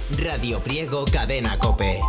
Radio Priego Cadena COPE.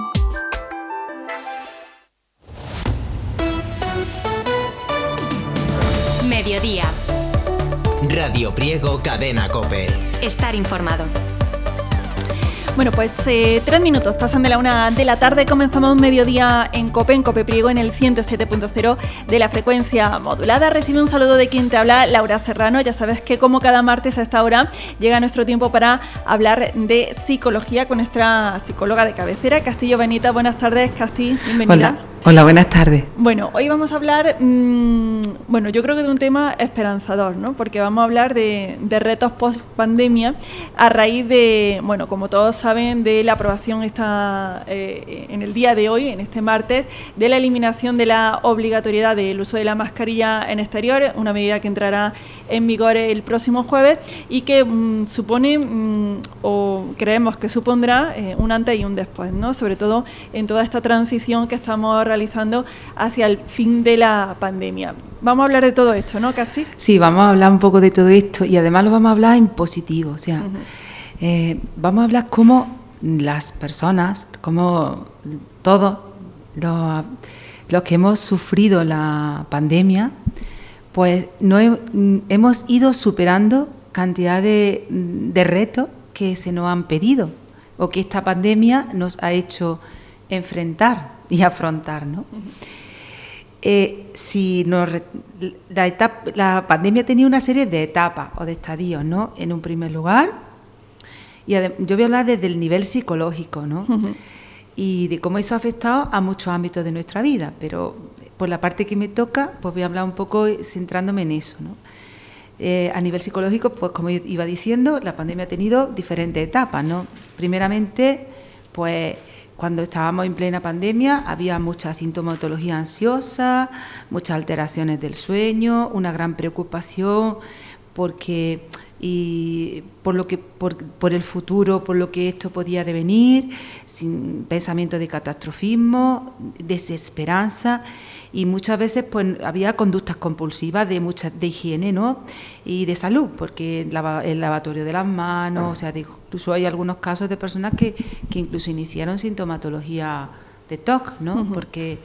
Mediodía. Radio Priego Cadena COPE. Estar informado. Bueno, pues 3 minutos pasan de la 1 de la tarde. Comenzamos mediodía en COPE Priego, en el 107.0 de la frecuencia modulada. Recibe un saludo de quien te habla, Laura Serrano. Ya sabes que como cada martes a esta hora llega nuestro tiempo para hablar de psicología con nuestra psicóloga de cabecera, Castillo Benita. Buenas tardes, Casti, bienvenida. Hola, buenas tardes. Bueno, hoy vamos a hablar, yo creo que de un tema esperanzador, ¿no? Porque vamos a hablar de retos post-pandemia a raíz de, como todos saben, de la aprobación en el día de hoy, en este martes, de la eliminación de la obligatoriedad del uso de la mascarilla en exteriores, una medida que entrará en vigor el próximo jueves y que supone, o creemos que supondrá, un antes y un después, ¿no? Sobre todo en toda esta transición que estamos realizando hacia el fin de la pandemia. Vamos a hablar de todo esto, ¿no, Casti? Sí, vamos a hablar un poco de todo esto y además lo vamos a hablar en positivo, o sea, vamos a hablar cómo las personas, como todos los que hemos sufrido la pandemia, pues hemos ido superando cantidad de retos que se nos han pedido o que esta pandemia nos ha hecho enfrentar y afrontar, ¿no? La pandemia tenía una serie de etapas o de estadios, ¿no? En un primer lugar, yo voy a hablar desde el nivel psicológico, ¿no? Y de cómo eso ha afectado a muchos ámbitos de nuestra vida, pero por la parte que me toca, pues voy a hablar un poco centrándome en eso, ¿no? A nivel psicológico, pues como iba diciendo, la pandemia ha tenido diferentes etapas, ¿no? Primeramente, pues cuando estábamos en plena pandemia había mucha sintomatología ansiosa, muchas alteraciones del sueño, una gran preocupación por el futuro, por lo que esto podía devenir, sin pensamiento de catastrofismo, desesperanza, y muchas veces pues había conductas compulsivas de higiene, ¿no? Y de salud, porque el lavatorio de las manos, o sea, incluso hay algunos casos de personas que incluso iniciaron sintomatología de TOC, ¿no? Porque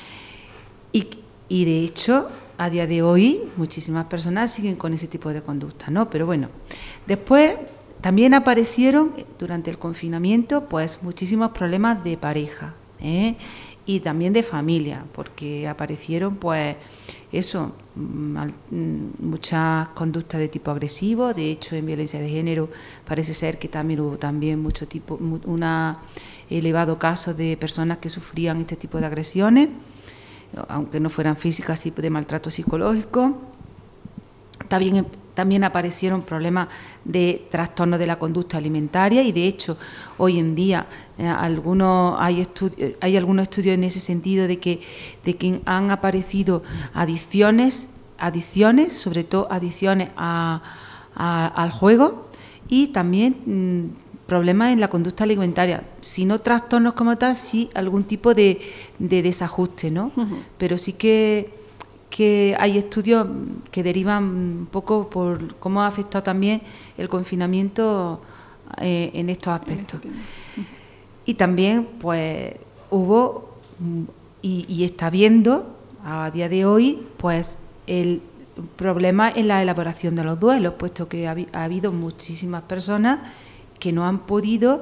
y de hecho a día de hoy muchísimas personas siguen con ese tipo de conductas, ¿no? Pero bueno, después también aparecieron durante el confinamiento pues muchísimos problemas de pareja, y también de familia, porque aparecieron pues eso, muchas conductas de tipo agresivo. De hecho, en violencia de género parece ser que también hubo un elevado caso de personas que sufrían este tipo de agresiones, aunque no fueran físicas, sí de maltrato psicológico. También aparecieron problemas de trastorno de la conducta alimentaria y de hecho hoy en día hay algunos estudios en ese sentido de que han aparecido adicciones, sobre todo adicciones al juego y también problemas en la conducta alimentaria, si no trastornos como tal, sí algún tipo de desajuste, ¿no? Pero sí que hay estudios que derivan un poco por cómo ha afectado también el confinamiento en estos aspectos. Y también pues hubo y está habiendo a día de hoy pues el problema en la elaboración de los duelos, puesto que ha habido muchísimas personas que no han podido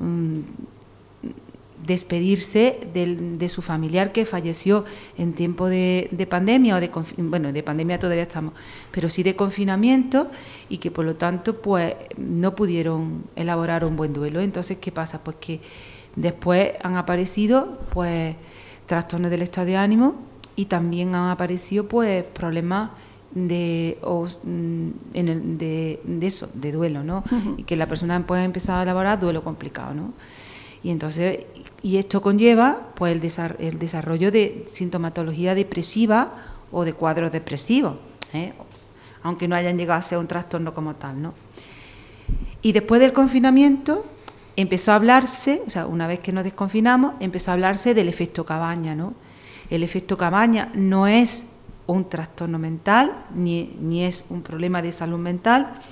despedirse de su familiar que falleció en tiempo de pandemia o de pandemia todavía estamos, pero sí de confinamiento, y que por lo tanto pues no pudieron elaborar un buen duelo. Entonces, ¿qué pasa? Pues que después han aparecido pues trastornos del estado de ánimo y también han aparecido pues problemas de duelo, ¿no? Y que la persona puede empezar a elaborar duelo complicado, ¿no? Y entonces, esto conlleva pues el desarrollo de sintomatología depresiva o de cuadros depresivos, aunque no hayan llegado a ser un trastorno como tal, ¿no? Y después del confinamiento empezó a hablarse, o sea, una vez que nos desconfinamos, empezó a hablarse del efecto cabaña, ¿no? El efecto cabaña no es un trastorno mental, ni es un problema de salud mental,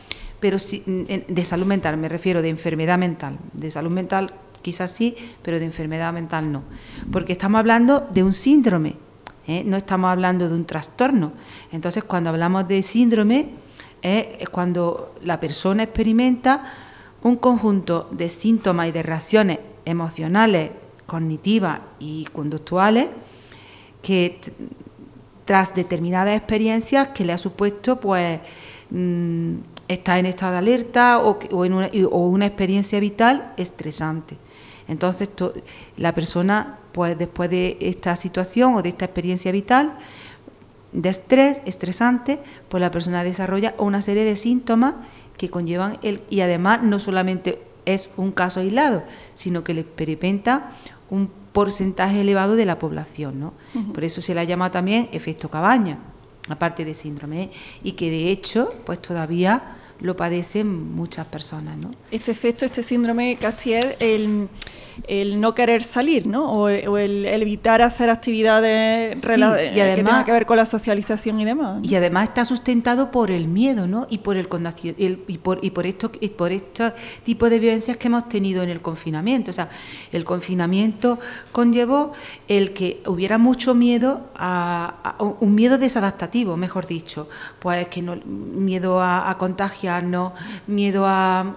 pero de salud mental, me refiero de enfermedad mental. De salud mental quizás sí, pero de enfermedad mental no. Porque estamos hablando de un síndrome, no estamos hablando de un trastorno. Entonces, cuando hablamos de síndrome, es cuando la persona experimenta un conjunto de síntomas y de reacciones emocionales, cognitivas y conductuales que tras determinadas experiencias que le ha supuesto pues estar en estado de alerta o una experiencia vital estresante. Entonces la persona pues después de esta situación o de esta experiencia vital de estrés, estresante, pues la persona desarrolla una serie de síntomas que conllevan y además no solamente es un caso aislado, sino que le experimenta un porcentaje elevado de la población, ¿no? Por eso se la llama también efecto cabaña, aparte de síndrome, y que de hecho pues todavía lo padecen muchas personas, ¿no? Este efecto, este síndrome Castiel, el no querer salir, ¿no? O el evitar hacer actividades sí, y además, que tengan que ver con la socialización y demás, ¿no? Y además está sustentado por el miedo, ¿no? Y por por este tipo de vivencias que hemos tenido en el confinamiento. O sea, el confinamiento conllevó el que hubiera mucho miedo a un miedo desadaptativo, mejor dicho, pues que no, miedo a contagiarnos, miedo a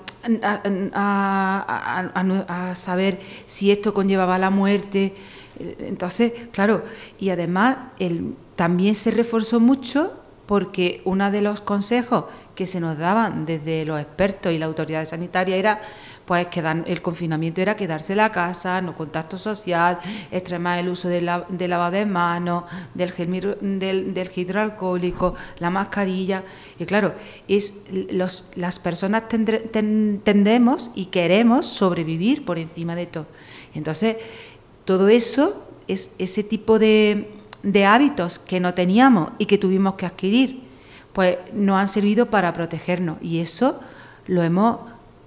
saber si esto conllevaba la muerte. Entonces, claro, y además también se reforzó mucho porque uno de los consejos que se nos daban desde los expertos y la autoridad sanitaria era pues que el confinamiento era quedarse en la casa, no contacto social, extremar el uso del lavado de manos, del gel hidroalcohólico, la mascarilla. Y claro, las personas tendemos y queremos sobrevivir por encima de todo. Entonces, todo eso, es ese tipo de hábitos que no teníamos y que tuvimos que adquirir, pues nos han servido para protegernos. Y eso lo hemos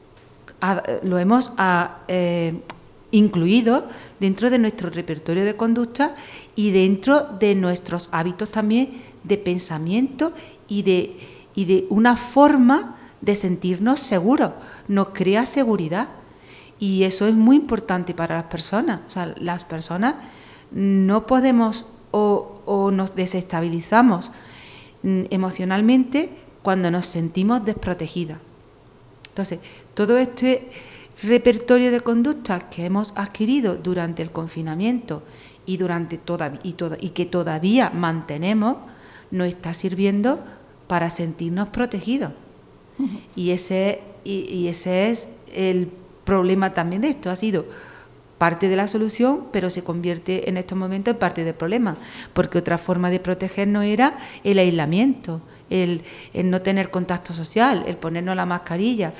incluido dentro de nuestro repertorio de conducta y dentro de nuestros hábitos también de pensamiento y de una forma de sentirnos seguros. Nos crea seguridad y eso es muy importante para las personas. O sea, las personas no podemos o nos desestabilizamos emocionalmente cuando nos sentimos desprotegidas. Entonces, todo este repertorio de conductas que hemos adquirido durante el confinamiento y que todavía mantenemos, nos está sirviendo para sentirnos protegidos. Y ese es el problema también de esto. Ha sido parte de la solución, pero se convierte en estos momentos en parte del problema, porque otra forma de protegernos era el aislamiento, el no tener contacto social, el ponernos la mascarilla,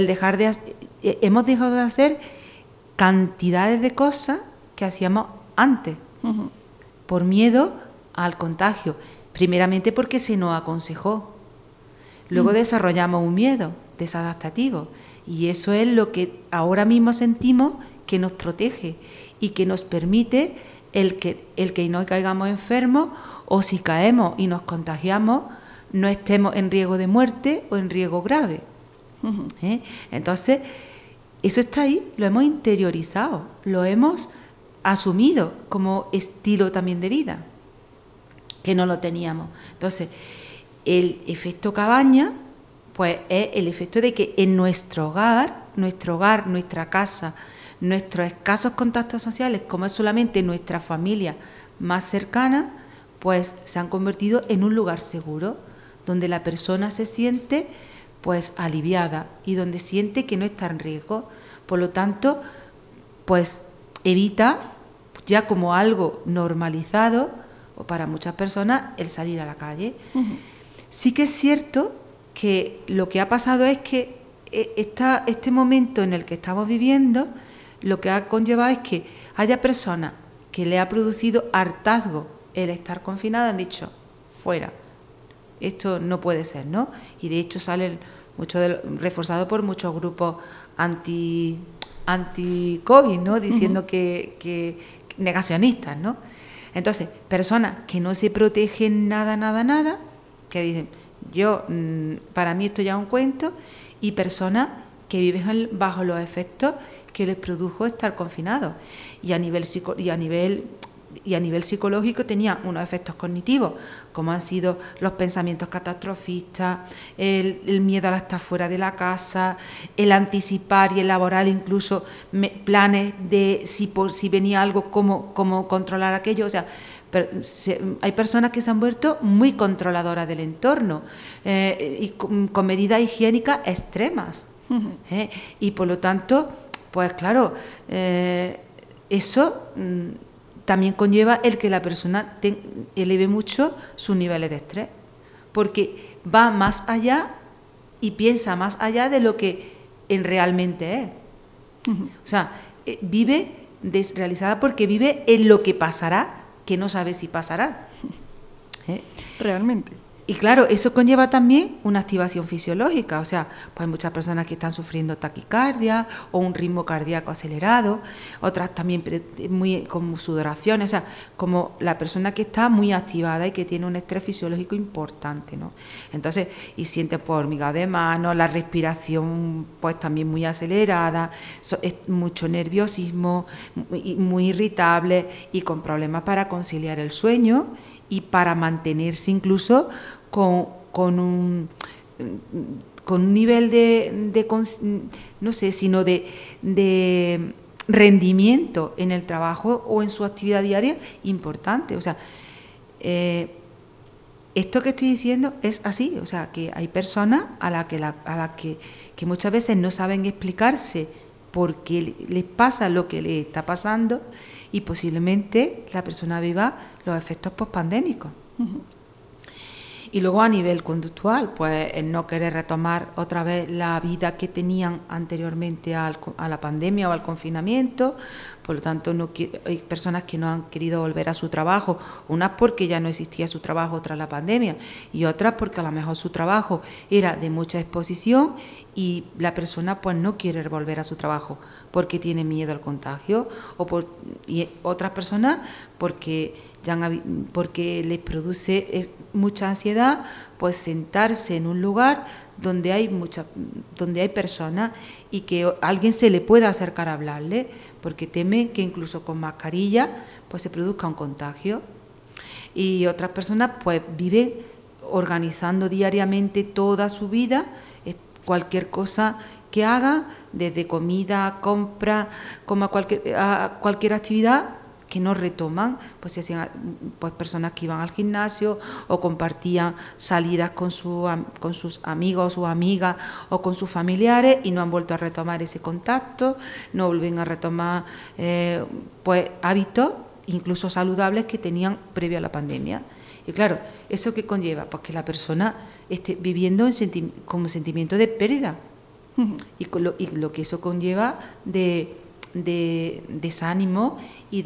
hemos dejado de hacer cantidades de cosas que hacíamos antes, por miedo al contagio, primeramente porque se nos aconsejó, luego desarrollamos un miedo desadaptativo, y eso es lo que ahora mismo sentimos que nos protege y que nos permite el que no caigamos enfermos, o si caemos y nos contagiamos, no estemos en riesgo de muerte o en riesgo grave. Entonces, eso está ahí, lo hemos interiorizado, lo hemos asumido como estilo también de vida, que no lo teníamos. Entonces, el efecto cabaña, pues es el efecto de que en nuestro hogar, nuestra casa, nuestros escasos contactos sociales, como es solamente nuestra familia más cercana, pues se han convertido en un lugar seguro, donde la persona se siente pues aliviada y donde siente que no está en riesgo. Por lo tanto, pues evita ya como algo normalizado, o para muchas personas, el salir a la calle. Sí que es cierto que lo que ha pasado es que este momento en el que estamos viviendo, lo que ha conllevado es que haya personas que le ha producido hartazgo el estar confinadas, han dicho, fuera, esto no puede ser, ¿no? Y de hecho sale reforzado por muchos grupos anti-COVID, ¿no? Diciendo que negacionistas, ¿no? Entonces, personas que no se protegen nada, que dicen, para mí esto ya es un cuento, y personas que viven bajo los efectos que les produjo estar confinados. Y a nivel psicológico tenían unos efectos cognitivos, como han sido los pensamientos catastrofistas, el miedo a estar fuera de la casa, el anticipar y elaborar incluso planes de si venía algo, cómo controlar aquello. O sea, hay personas que se han vuelto muy controladoras del entorno y con medidas higiénicas extremas. Y por lo tanto, pues claro, eso también conlleva el que la persona eleve mucho sus niveles de estrés, porque va más allá y piensa más allá de lo que realmente es. O sea, vive desrealizada porque vive en lo que pasará, que no sabe si pasará. Realmente. Y claro, eso conlleva también una activación fisiológica, o sea, pues hay muchas personas que están sufriendo taquicardia o un ritmo cardíaco acelerado, otras también muy como sudoraciones, o sea, como la persona que está muy activada y que tiene un estrés fisiológico importante, ¿no? Entonces, y sienten pues hormigado de manos, la respiración pues también muy acelerada, mucho nerviosismo, muy irritable y con problemas para conciliar el sueño y para mantenerse incluso con un nivel no sé, sino de rendimiento en el trabajo o en su actividad diaria importante. O sea, esto que estoy diciendo es así, o sea, que hay personas a las que muchas veces no saben explicarse por qué les pasa lo que les está pasando y posiblemente la persona viva los efectos pospandémicos. Uh-huh. Y luego a nivel conductual, pues el no querer retomar otra vez la vida que tenían anteriormente a la pandemia o al confinamiento. Por lo tanto, hay personas que no han querido volver a su trabajo, unas porque ya no existía su trabajo tras la pandemia y otras porque a lo mejor su trabajo era de mucha exposición y la persona pues no quiere volver a su trabajo porque tiene miedo al contagio y otras personas porque les produce mucha ansiedad pues sentarse en un lugar donde hay personas y que alguien se le pueda acercar a hablarle, porque temen que incluso con mascarilla pues se produzca un contagio. Y otras personas pues viven organizando diariamente toda su vida, cualquier cosa que haga, desde comida, compra, como a cualquier actividad que no retoman, pues se hacían pues personas que iban al gimnasio o compartían salidas con sus amigos o sus amigas o con sus familiares y no han vuelto a retomar ese contacto, no vuelven a retomar pues hábitos incluso saludables que tenían previo a la pandemia. Y claro, ¿eso qué conlleva? Pues que la persona esté viviendo con un sentimiento de pérdida. Uh-huh. y lo que eso conlleva de desánimo y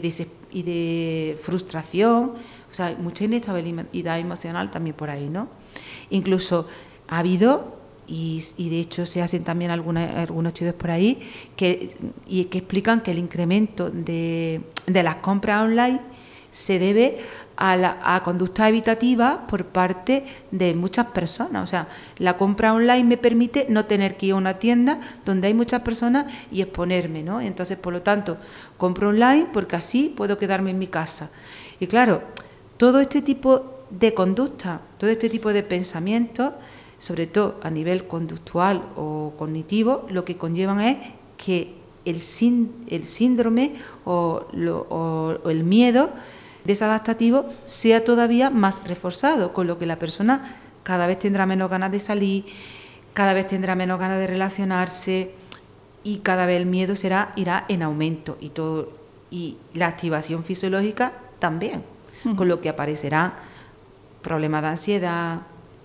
de frustración, o sea, mucha inestabilidad emocional también por ahí, ¿no? Incluso ha habido, y de hecho se hacen también algunos estudios por ahí, que explican que el incremento de las compras online se debe a conductas evitativas por parte de muchas personas. O sea, la compra online me permite no tener que ir a una tienda donde hay muchas personas y exponerme, ¿no? Entonces, por lo tanto, compro online porque así puedo quedarme en mi casa. Y claro, todo este tipo de conducta, todo este tipo de pensamientos, sobre todo a nivel conductual o cognitivo, lo que conllevan es que el síndrome o el miedo desadaptativo sea todavía más reforzado, con lo que la persona cada vez tendrá menos ganas de salir, cada vez tendrá menos ganas de relacionarse y cada vez el miedo irá en aumento y la activación fisiológica también, con lo que aparecerán problemas de ansiedad,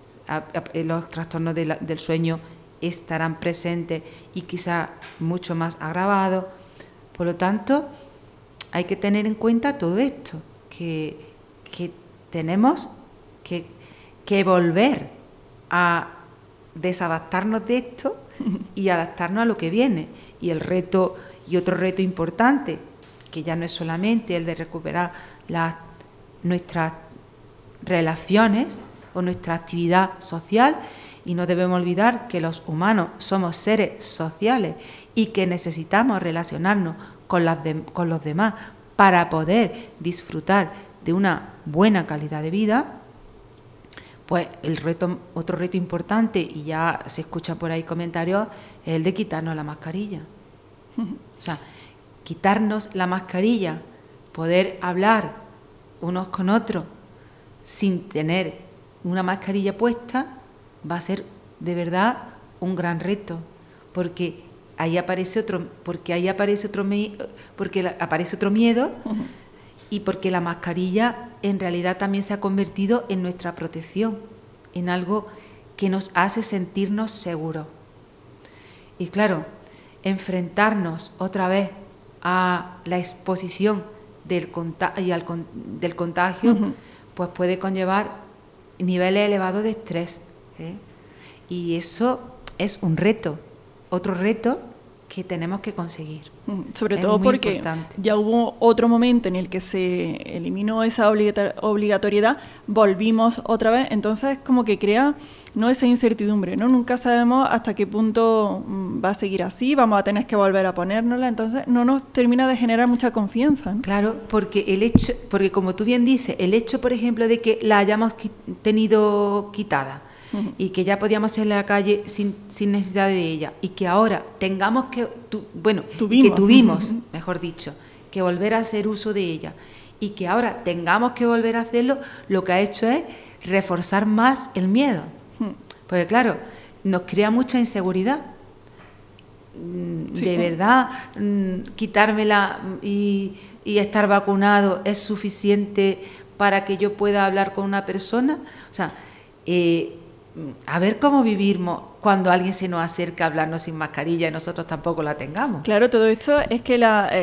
los trastornos del sueño estarán presentes y quizá mucho más agravados. Por lo tanto, hay que tener en cuenta todo esto, que tenemos que volver a desadaptarnos de esto y adaptarnos a lo que viene. Y otro reto importante, que ya no es solamente el de recuperar nuestras relaciones, o nuestra actividad social, y no debemos olvidar que los humanos somos seres sociales y que necesitamos relacionarnos con los demás para poder disfrutar de una buena calidad de vida. Pues otro reto importante, y ya se escuchan por ahí comentarios, es el de quitarnos la mascarilla. O sea, quitarnos la mascarilla, poder hablar unos con otros sin tener una mascarilla puesta, va a ser de verdad un gran reto, porque aparece otro miedo, y porque la mascarilla en realidad también se ha convertido en nuestra protección, en algo que nos hace sentirnos seguros. Y claro, enfrentarnos otra vez a la exposición del contagio, pues puede conllevar niveles elevados de estrés, ¿eh? Y eso es un reto, otro reto que tenemos que conseguir. Sobre todo porque importante. Ya hubo otro momento en el que se eliminó esa obligatoriedad, volvimos otra vez, entonces como que crea esa incertidumbre, ¿no? Nunca sabemos hasta qué punto va a seguir así, vamos a tener que volver a ponérnosla, entonces no nos termina de generar mucha confianza, ¿no? Claro, porque como tú bien dices, el hecho, por ejemplo, de que la hayamos tenido quitada, y que ya podíamos ir a la calle sin necesidad de ella, y que ahora tengamos tuvimos, mejor dicho, que volver a hacer uso de ella, y que ahora tengamos que volver a hacerlo, lo que ha hecho es reforzar más el miedo. Porque claro, nos crea mucha inseguridad. De verdad, quitármela y estar vacunado es suficiente para que yo pueda hablar con una persona. O sea, a ver cómo vivimos cuando alguien se nos acerca a hablarnos sin mascarilla y nosotros tampoco la tengamos. Claro, todo esto es que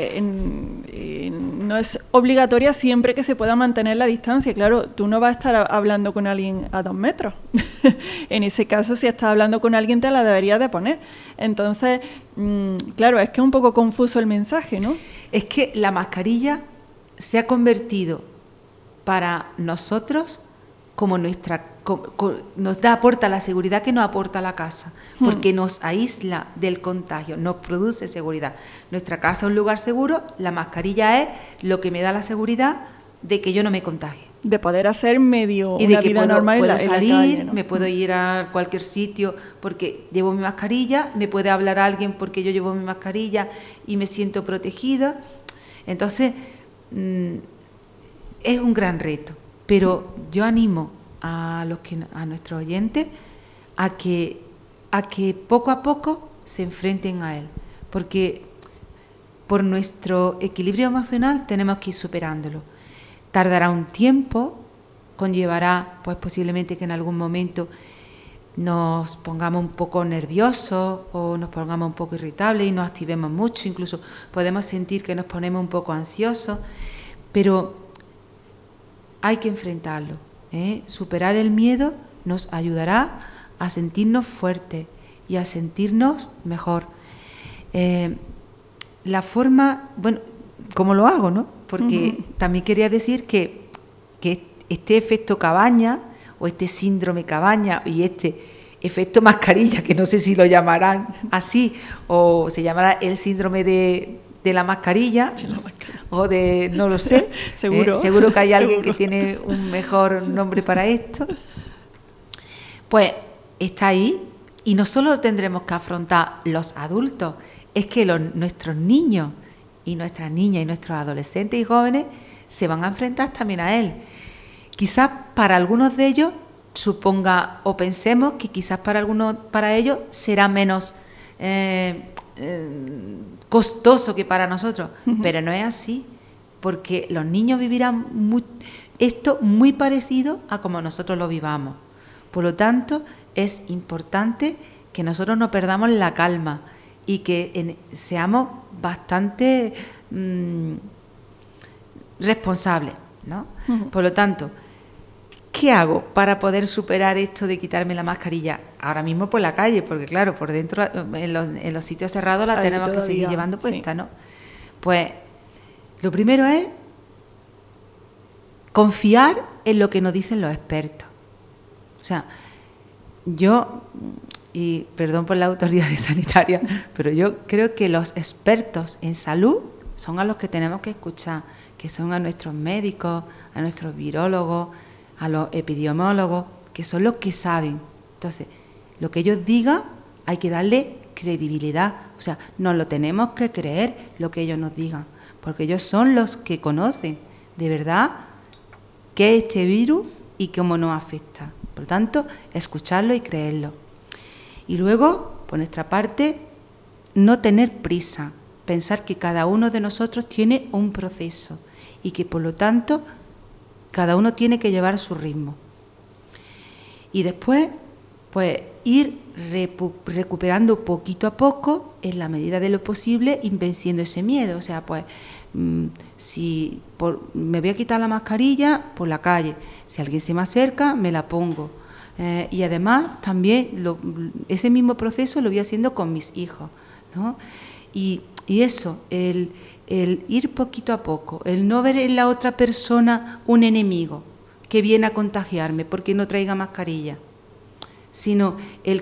no es obligatoria siempre que se pueda mantener la distancia. Claro, tú no vas a estar hablando con alguien a 2 metros. En ese caso, si estás hablando con alguien, te la deberías de poner. Entonces, claro, es que es un poco confuso el mensaje, ¿no? Es que la mascarilla se ha convertido para nosotros como aporta la seguridad que nos aporta la casa, porque nos aísla del contagio, nos produce seguridad. Nuestra casa es un lugar seguro, la mascarilla es lo que me da la seguridad de que yo no me contagie. De poder hacer medio y una de que vida puedo normal salir, en la calle, ¿no? Me puedo ir a cualquier sitio porque llevo mi mascarilla, me puede hablar alguien porque yo llevo mi mascarilla y me siento protegida. Entonces, es un gran reto. Pero yo animo a nuestros oyentes a que poco a poco se enfrenten a él, porque por nuestro equilibrio emocional tenemos que ir superándolo. Tardará un tiempo, conllevará pues posiblemente que en algún momento nos pongamos un poco nerviosos o nos pongamos un poco irritables y nos activemos mucho, incluso podemos sentir que nos ponemos un poco ansiosos, pero hay que enfrentarlo, ¿eh? Superar el miedo nos ayudará a sentirnos fuertes y a sentirnos mejor. La forma, ¿cómo lo hago, no? Porque también quería decir que este efecto cabaña, o este síndrome cabaña, y este efecto mascarilla, que no sé si lo llamarán así, o se llamará el síndrome de la mascarilla, o de, no lo sé, seguro que hay alguien que tiene un mejor nombre para esto, pues está ahí, y no solo lo tendremos que afrontar los adultos, es que nuestros niños y nuestras niñas y nuestros adolescentes y jóvenes se van a enfrentar también a él. Quizás para algunos de ellos suponga o pensemos que quizás para ellos será menos costoso que para nosotros, pero no es así, porque los niños vivirán esto muy parecido a como nosotros lo vivamos. Por lo tanto, es importante que nosotros no perdamos la calma y que seamos bastante responsables, ¿no? Por lo tanto, ¿qué hago para poder superar esto de quitarme la mascarilla? Ahora mismo por la calle, porque claro, por dentro, en los sitios cerrados la tenemos que seguir llevando puesta, ¿no? Pues lo primero es confiar en lo que nos dicen los expertos. sea, yo, y perdón por la autoridad sanitaria, pero yo creo que los expertos en salud son a los que tenemos que escuchar, que son a nuestros médicos, a nuestros virólogos, a los epidemiólogos, que son los que saben. Entonces, lo que ellos digan hay que darle credibilidad, o sea, nos lo tenemos que creer lo que ellos nos digan, porque ellos son los que conocen de verdad qué es este virus y cómo nos afecta. Por lo tanto, escucharlo y creerlo. Y luego, por nuestra parte, no tener prisa, pensar que cada uno de nosotros tiene un proceso y que, por lo tanto, cada uno tiene que llevar su ritmo. Y después, pues, ir recuperando poquito a poco, en la medida de lo posible, venciendo ese miedo. O sea, pues, si me voy a quitar la mascarilla por la calle, si alguien se me acerca, me la pongo. Y además, también ese mismo proceso lo voy haciendo con mis hijos, ¿no? Y eso, el ir poquito a poco, el no ver en la otra persona un enemigo que viene a contagiarme porque no traiga mascarilla, sino el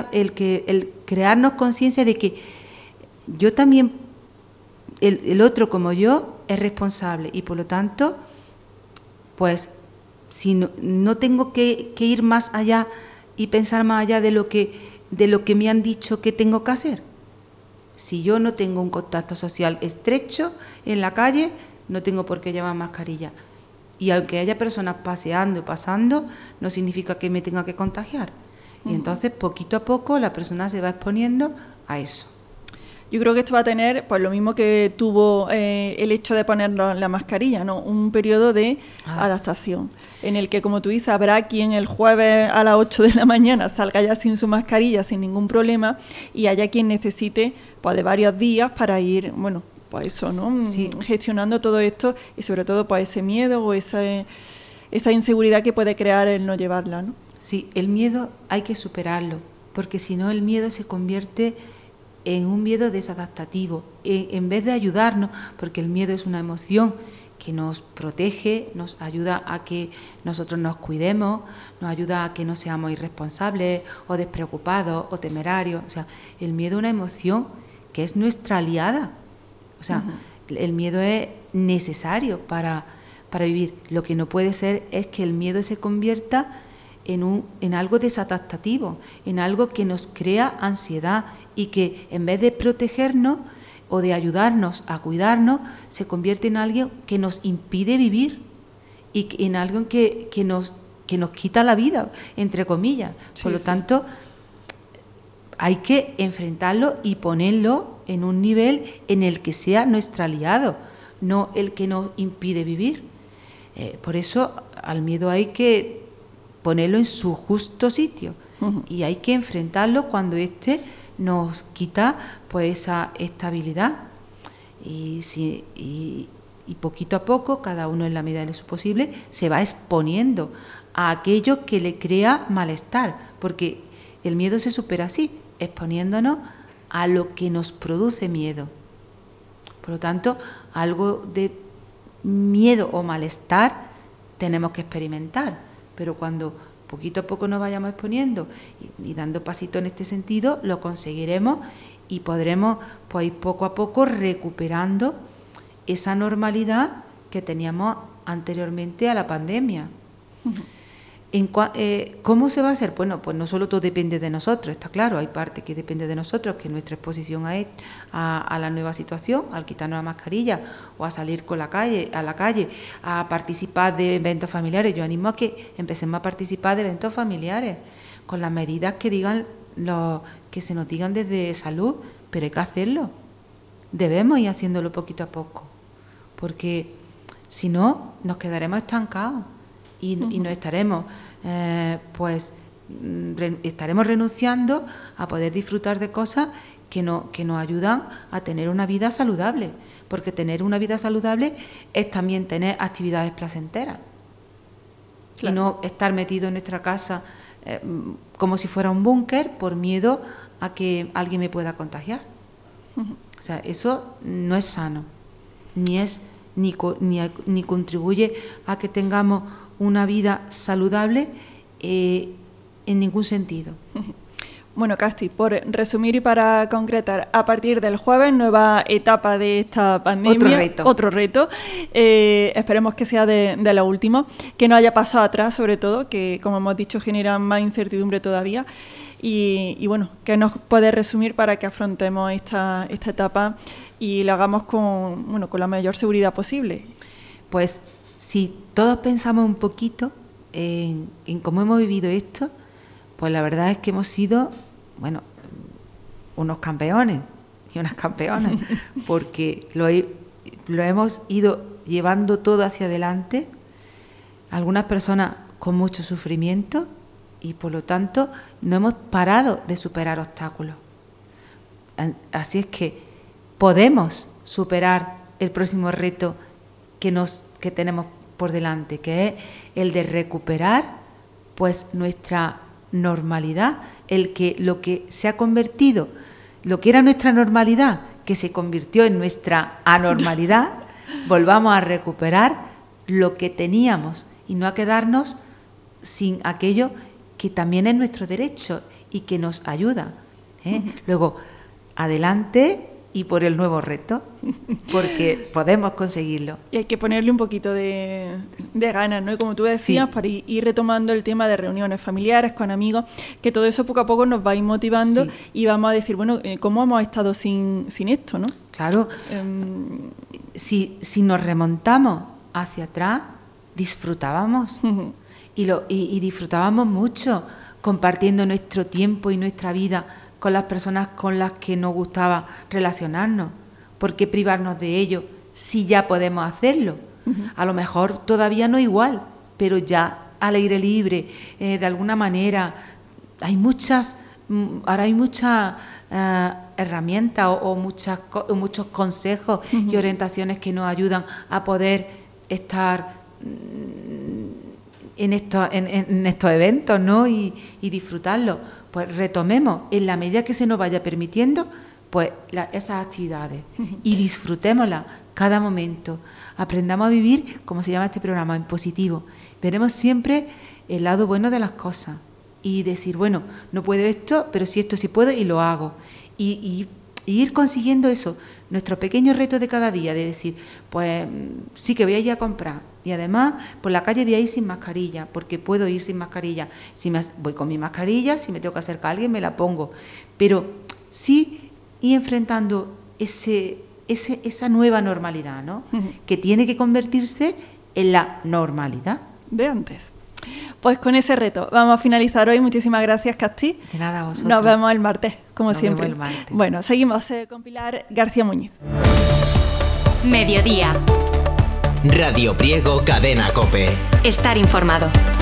crearnos conciencia de que yo también, el otro como yo, es responsable y por lo tanto, pues, si no tengo que ir más allá y pensar más allá de lo que me han dicho que tengo que hacer. Si yo no tengo un contacto social estrecho en la calle, no tengo por qué llevar mascarilla. Y aunque haya personas pasando, no significa que me tenga que contagiar. Y entonces, poquito a poco, la persona se va exponiendo a eso. Yo creo que esto va a tener, pues, lo mismo que tuvo el hecho de poner la mascarilla, ¿no? Un periodo de adaptación, en el que, como tú dices, habrá quien el jueves a las 8 de la mañana salga ya sin su mascarilla, sin ningún problema, y haya quien necesite, pues, de varios días para ir, bueno, pues eso, ¿no? Sí. Gestionando todo esto y sobre todo, pues, ese miedo o esa inseguridad que puede crear el no llevarla, ¿no? Sí, el miedo hay que superarlo, porque si no el miedo se convierte en un miedo desadaptativo, en vez de ayudarnos, porque el miedo es una emoción que nos protege, nos ayuda a que nosotros nos cuidemos, nos ayuda a que no seamos irresponsables o despreocupados o temerarios. O sea, el miedo es una emoción que es nuestra aliada. O sea, el miedo es necesario para vivir. Lo que no puede ser es que el miedo se convierta en algo desadaptativo, en algo que nos crea ansiedad y que en vez de protegernos o de ayudarnos a cuidarnos, se convierte en algo que nos impide vivir y en algo que nos quita la vida, entre comillas. Por lo tanto, hay que enfrentarlo y ponerlo en un nivel en el que sea nuestro aliado, no el que nos impide vivir. Por eso al miedo hay que ponerlo en su justo sitio y hay que enfrentarlo cuando nos quita, pues, esa estabilidad y poquito a poco, cada uno en la medida de lo posible, se va exponiendo a aquello que le crea malestar, porque el miedo se supera así, exponiéndonos a lo que nos produce miedo. Por lo tanto, algo de miedo o malestar tenemos que experimentar, pero cuando poquito a poco nos vayamos exponiendo y dando pasitos en este sentido, lo conseguiremos y podremos, pues, ir poco a poco recuperando esa normalidad que teníamos anteriormente a la pandemia. ¿Cómo se va a hacer? Bueno, pues no solo todo depende de nosotros, está claro, hay parte que depende de nosotros, que es nuestra exposición a la nueva situación, al quitarnos la mascarilla o a salir a la calle, a participar de eventos familiares. Yo animo a que empecemos a participar de eventos familiares, con las medidas que se nos digan desde salud, pero hay que hacerlo. Debemos ir haciéndolo poquito a poco, porque si no, nos quedaremos estancados. Y nos estaremos estaremos renunciando a poder disfrutar de cosas que nos ayudan a tener una vida saludable, porque tener una vida saludable es también tener actividades placenteras. Claro. Y no estar metido en nuestra casa como si fuera un búnker por miedo a que alguien me pueda contagiar. O sea, eso no es sano, ni contribuye a que tengamos una vida saludable en ningún sentido. Bueno, Casti, por resumir y para concretar, a partir del jueves, nueva etapa de esta pandemia. Otro reto. Esperemos que sea de la última, que no haya pasado atrás, sobre todo, que, como hemos dicho, genera más incertidumbre todavía. Y bueno, ¿qué nos puede resumir para que afrontemos esta etapa y lo hagamos con la mayor seguridad posible? Pues si todos pensamos un poquito en cómo hemos vivido esto, pues la verdad es que hemos sido, unos campeones y unas campeonas, porque lo hemos ido llevando todo hacia adelante, algunas personas con mucho sufrimiento, y por lo tanto no hemos parado de superar obstáculos. Así es que podemos superar el próximo reto que tenemos por delante, que es el de recuperar pues nuestra normalidad, lo que se ha convertido, lo que era nuestra normalidad, que se convirtió en nuestra anormalidad, volvamos a recuperar lo que teníamos y no a quedarnos sin aquello que también es nuestro derecho y que nos ayuda. Luego, adelante y por el nuevo reto, porque podemos conseguirlo. Y hay que ponerle un poquito de ganas, ¿no? Y como tú decías, para ir retomando el tema de reuniones familiares, con amigos, que todo eso poco a poco nos va a ir motivando y vamos a decir, ¿cómo hemos estado sin esto, no? Claro. Si nos remontamos hacia atrás, disfrutábamos. Y disfrutábamos mucho compartiendo nuestro tiempo y nuestra vida con las personas con las que nos gustaba relacionarnos. ¿Por qué privarnos de ello si ya podemos hacerlo? A lo mejor todavía no igual, pero ya al aire libre, de alguna manera. Ahora hay muchas herramientas o muchos consejos y orientaciones que nos ayudan a poder estar en estos eventos, ¿no? Y disfrutarlos. Pues retomemos en la medida que se nos vaya permitiendo pues esas actividades y disfrutémoslas cada momento. Aprendamos a vivir, como se llama este programa, en positivo. Veremos siempre el lado bueno de las cosas y decir, no puedo esto, pero sí esto sí puedo y lo hago. Y ir consiguiendo eso, nuestro pequeño reto de cada día, de decir, pues sí que voy a ir a comprar. Y además, por la calle voy a ir sin mascarilla, porque puedo ir sin mascarilla. Voy con mi mascarilla, si me tengo que acercar a alguien, me la pongo. Pero sí ir enfrentando esa nueva normalidad, ¿no? Que tiene que convertirse en la normalidad de antes. Pues con ese reto vamos a finalizar hoy. Muchísimas gracias, Casti. De nada, a vosotros. Nos vemos el martes, como siempre. Nos vemos el martes. Bueno, seguimos con Pilar García Muñiz. Mediodía. Radio Priego, Cadena COPE. Estar informado.